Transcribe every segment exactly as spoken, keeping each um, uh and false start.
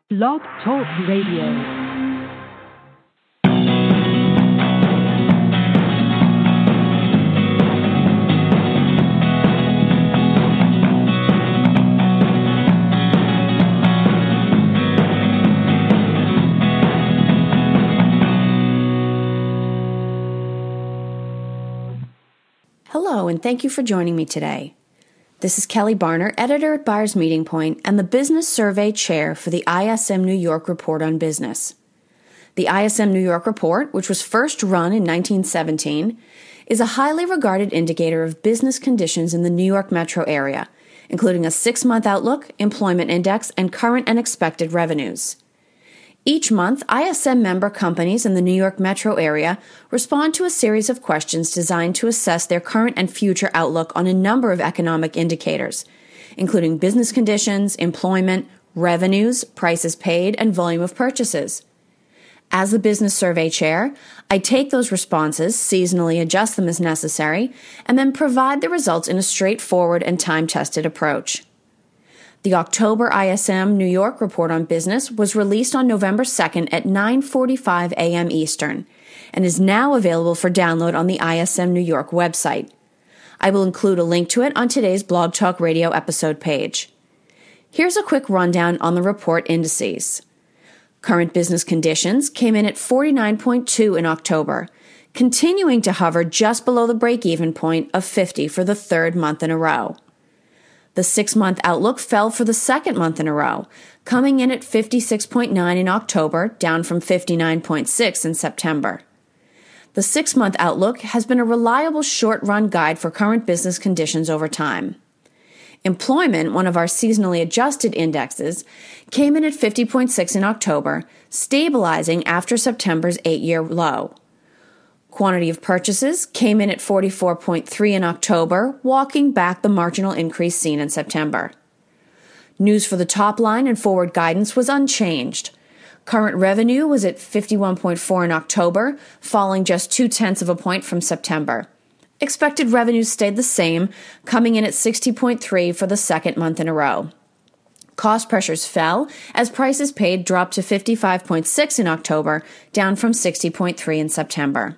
Blog Talk Radio. Hello, and thank you for joining me today. This is Kelly Barner, editor at Buyers Meeting Point and the Business Survey Chair for the I S M New York Report on Business. The I S M New York Report, which was first run in nineteen seventeen, is a highly regarded indicator of business conditions in the New York metro area, including a six-month outlook, employment index, and current and expected revenues. Each month, I S M member companies in the New York metro area respond to a series of questions designed to assess their current and future outlook on a number of economic indicators, including business conditions, employment, revenues, prices paid, and volume of purchases. As the Business Survey Chair, I take those responses, seasonally adjust them as necessary, and then provide the results in a straightforward and time-tested approach. The October I S M New York Report on Business was released on November second at nine forty-five a.m. Eastern and is now available for download on the I S M New York website. I will include a link to it on today's Blog Talk Radio episode page. Here's a quick rundown on the report indices. Current business conditions came in at forty-nine point two in October, continuing to hover just below the break-even point of fifty for the third month in a row. The six-month outlook fell for the second month in a row, coming in at fifty-six point nine in October, down from fifty-nine point six in September. The six-month outlook has been a reliable short-run guide for current business conditions over time. Employment, one of our seasonally adjusted indexes, came in at fifty point six in October, stabilizing after September's eight-year low. Quantity of purchases came in at forty-four point three in October, walking back the marginal increase seen in September. News for the top line and forward guidance was unchanged. Current revenue was at fifty-one point four in October, falling just two-tenths of a point from September. Expected revenues stayed the same, coming in at sixty point three for the second month in a row. Cost pressures fell as prices paid dropped to fifty-five point six in October, down from sixty point three in September.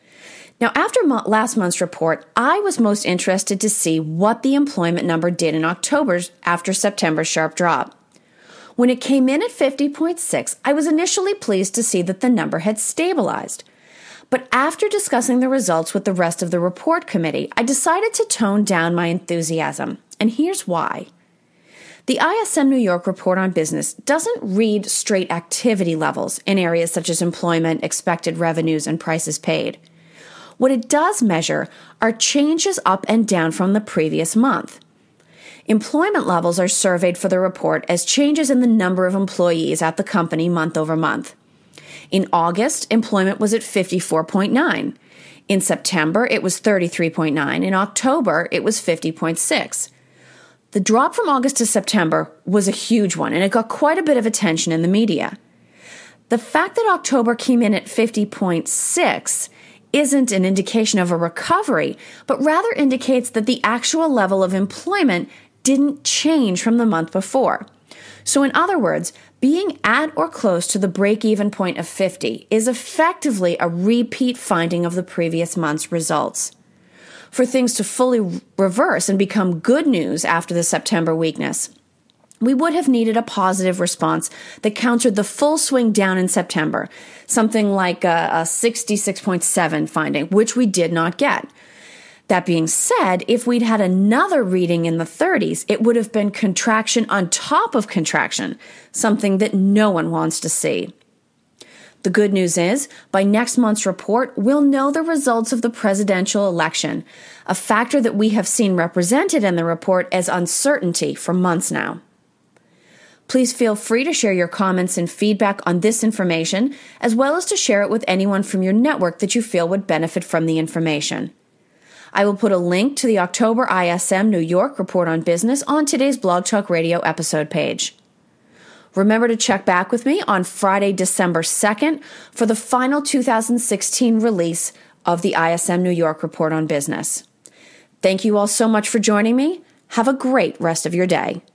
Now, after mo- last month's report, I was most interested to see what the employment number did in October after September's sharp drop. When it came in at fifty point six, I was initially pleased to see that the number had stabilized. But after discussing the results with the rest of the report committee, I decided to tone down my enthusiasm, and here's why. The I S M New York Report on Business doesn't read straight activity levels in areas such as employment, expected revenues, and prices paid. What it does measure are changes up and down from the previous month. Employment levels are surveyed for the report as changes in the number of employees at the company month over month. In August, employment was at fifty-four point nine. In September, it was thirty-three point nine. In October, it was fifty point six. The drop from August to September was a huge one, and it got quite a bit of attention in the media. The fact that October came in at fifty point six isn't an indication of a recovery, but rather indicates that the actual level of employment didn't change from the month before. So in other words, being at or close to the break-even point of fifty is effectively a repeat finding of the previous month's results. For things to fully reverse and become good news after the September weakness, we would have needed a positive response that countered the full swing down in September, something like a, a sixty-six point seven finding, which we did not get. That being said, if we'd had another reading in the thirties, it would have been contraction on top of contraction, something that no one wants to see. The good news is, by next month's report, we'll know the results of the presidential election, a factor that we have seen represented in the report as uncertainty for months now. Please feel free to share your comments and feedback on this information, as well as to share it with anyone from your network that you feel would benefit from the information. I will put a link to the October I S M New York Report on Business on today's Blog Talk Radio episode page. Remember to check back with me on Friday, December second for the final two thousand sixteen release of the I S M New York Report on Business. Thank you all so much for joining me. Have a great rest of your day.